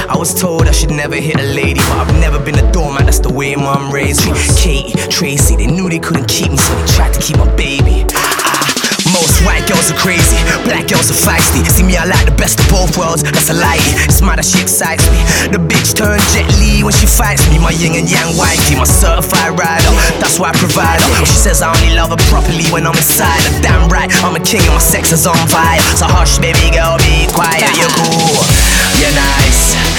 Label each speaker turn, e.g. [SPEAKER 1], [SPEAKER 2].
[SPEAKER 1] I was told I should never hit a lady, but I've never been a doormat, that's the way mom raised me. Katie, Tracy, they knew they couldn't keep me, so they tried to keep my baby. Most white girls are crazy, black girls are feisty. See me, I like the best of both worlds, that's a lie. It's mad that she excites me. The bitch turned Jet Li when she fights me. My yin and yang wifey, my certified rider, that's why I provide her. She says I only love her properly when I'm inside her. Damn right, I'm a king and my sex is on fire. So hush baby girl, be quiet, you're cool, you're nice,